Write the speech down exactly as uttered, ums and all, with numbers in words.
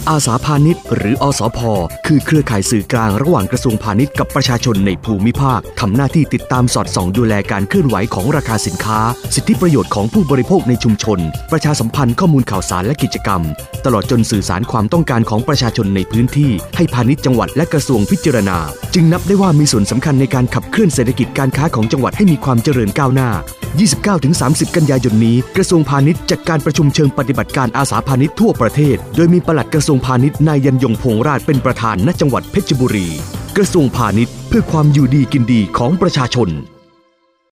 อาสาพาณิชย์หรืออสพ.คือเครือข่ายสื่อกลางระหว่างกระทรวงพาณิชย์กับประชาชนในภูมิภาคทำหน้าที่ติดตามสอดส่องดูแลการเคลื่อนไหวของราคาสินค้าสิทธิประโยชน์ของผู้บริโภคในชุมชนประชาสัมพันธ์ข้อมูลข่าวสารและกิจกรรมตลอดจนสื่อสารความต้องการของประชาชนในพื้นที่ให้พาณิชย์จังหวัดและกระทรวงพิจารณาจึงนับได้ว่ามีส่วนสำคัญในการขับเคลื่อนเศรษฐกิจการค้าของจังหวัดให้มีความเจริญก้าวหน้า ยี่สิบเก้าถึงสามสิบ กันยายนนี้กระทรวงพาณิชย์จัดการประชุมเชิงปฏิบัติการอาสาพาณิชย์ทั่วประเทศโดยมีปลัดกระทรวงพาณิชย์นายยันยงพงษ์ราชเป็นประธานณจังหวัดเพชรบุรีกระทรวงพาณิชย์เพื่อความอยู่ดีกินดีของประชาชน